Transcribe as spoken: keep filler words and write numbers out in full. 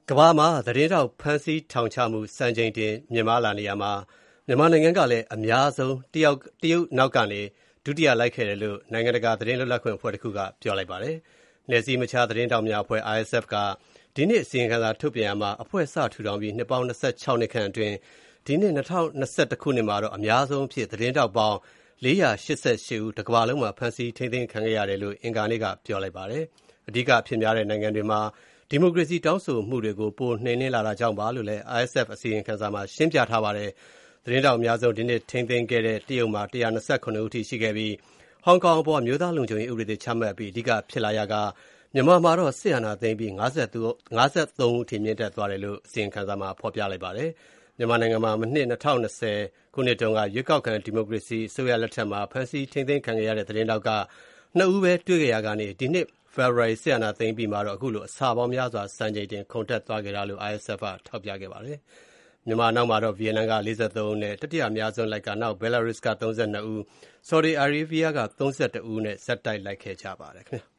ကမ္ဘာမှာသတင်းထောက်ဖမ်းဆီးထောင်ချမှုစံချိန်တင်မြင့်မားလာနေရာမှာမြန်မာနိုင်ငံကလည်းအများဆုံးတယောက်တရုတ်နောက်ကနေဒုတိယလိုက်ခဲ့တယ်လို့နိုင်ငံတကာသတင်းလွတ်လပ်ခွင့်အဖွဲ့တစ်ခုကပြောလိုက်ပါတယ်။နယ်စည်းမခြားသတင်းတောက်များအဖွဲ့ အိုင် အက်စ် အက်ဖ် ကဒီနေ့အစီရင်ခံစာထုတ်ပြန်ရမှာအဖွဲ့စထူထောင်ပြီးနှစ်ပေါင်း၂၆နှစ်ခန့်အတွင်းဒီနှစ်၂၀၂၁ခုနှစ်မှာတော့အများဆုံးအဖြစ်သတင်းတောက်ပေါင်းလေးရာ၈၈ဦးတစ်ကမ္ဘာလုံးမှာဖမ်းဆီးထိန်းသိမ်းခံခဲ့ရတယ်လို့အင်္ဂါနေ့ကပြောလိုက်ပါတယ်။အဓိကအဖြစ်များတဲ့နိုင်ငံတွေမှာဒီမိုကရေစီတောင်းဆိုမှုတွေကိုပိုနှိမ်နင်းလာတာကြောင့်ပါလို့လည်း အိုင် အက်စ် အက်ဖ် အစီရင်ခံစာမှာရှင်းပြထားပါတယ်။သတင်းတောက်အများဆုံးဒီနှစ်ထိန်းသိမ်းခဲ့တဲ့တရုတ်မှာ၁၂၇ဦးထိရှိခဲ့ပြီးဟောင်ကောင်အပေါ်အမျိုးသားလုံခြုံရေးဥပဒေတွေချမှတ်ပြီးအဓိကဖြစ်လာရာကမြန်မာမှာတော့စစ်အာဏာသိမ်းပြီး၅၃ဦးထိမြင့်တက်သွားတယ်လို့အစီရင်ခံစာမှာဖော်ပြလိုက်ပါတယ်။မြန်မာနိုင်ငံမှာမနှစ်၂၀၂၀ခုနှစ်တုန်းကရွေးကောက်ခံဒီမိုကရေစီအစိုးရလက်ထက်မှာဖမ်းဆီးထိန်းသိမ်းခံခဲ့ရတဲ့သတင်းတောက်ကနှစ်ဦးပဲတွေ့ခဲ့ရကနေဒီနှစ်ဖေဖော်ဝါရီစစ်အာဏာသိမ်းပြီးမှာတော့အခုလိုအဆပေါင်းများစွာစံချိန်တင်ခုန်တက်သွားခဲ့တာလို့ အိုင် အက်စ် အက်ဖ် ကထောက်ပြခဲ့ပါတယ်။မြန်မာနောက်မှာတော့ဗီယက်နမ်က၄၃ဦးနဲ့တတိယအများဆုံးလိုက်ကနောက်ဘဲလာရုစ်က၃၂ဦးဆော်ဒီအာရေးဗီးယားက၃၁ဦးနဲ့ဆက်တိုက်လိုက်ခဲ့ကြပါတယ်ခင်ဗျာ